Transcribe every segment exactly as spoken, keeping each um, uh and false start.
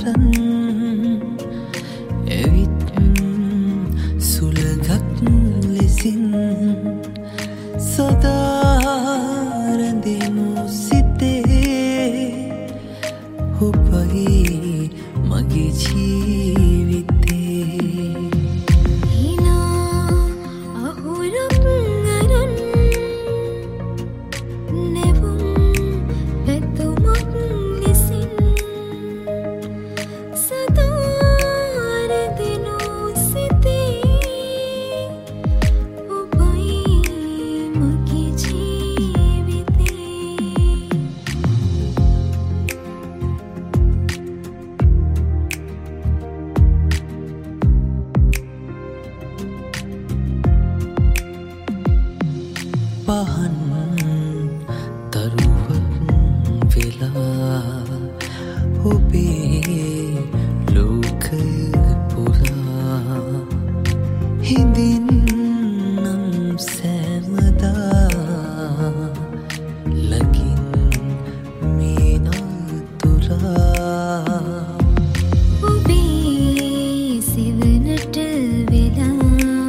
අරන් එවිත් සුළඟක් ලෙසින් සදා රැඳෙනු සිතේ ඔබයි මගේ ජීවිතේ පහන් තරුවක් වෙලා ඔබේ ලෝකය පුරා හිඳින්නම් සෑමදා ලගින් මේ නතුරා ඔබේ සිවනට වෙලා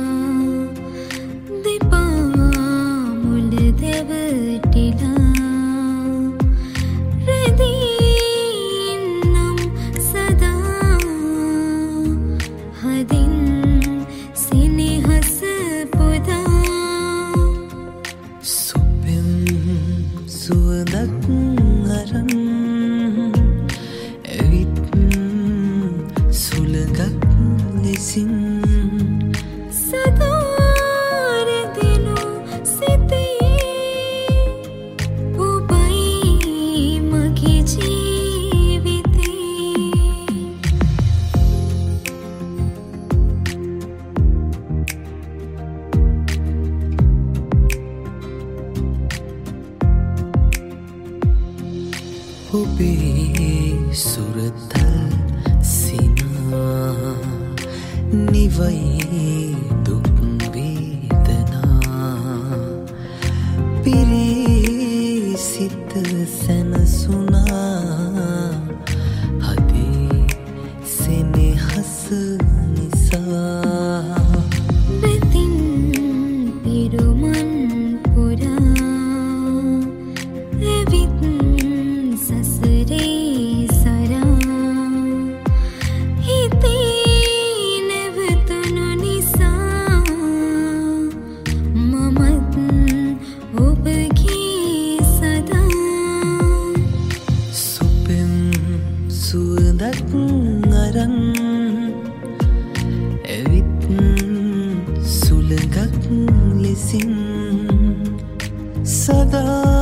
සුවඳක් අරන් එවිත් සුළඟක් ලෙසින් සදා රැඳෙනු සිතේ ඔබයි මගේ ජීවිතේ ඔබේ සුරතල් සිනා නිවයි දුක් වේදනා පිරී සිත සැනසුනා හදේ සෙනෙහස නිසා වෙතින් පිරුමන් පුරා එවිත් සසරේ සරා හිතේ නැවතුණු නිසා මමත් ඔබගේ සදා සුපෙම් සුවඳක් අරන් එවිත් සුළඟක් ලෙසින් සදා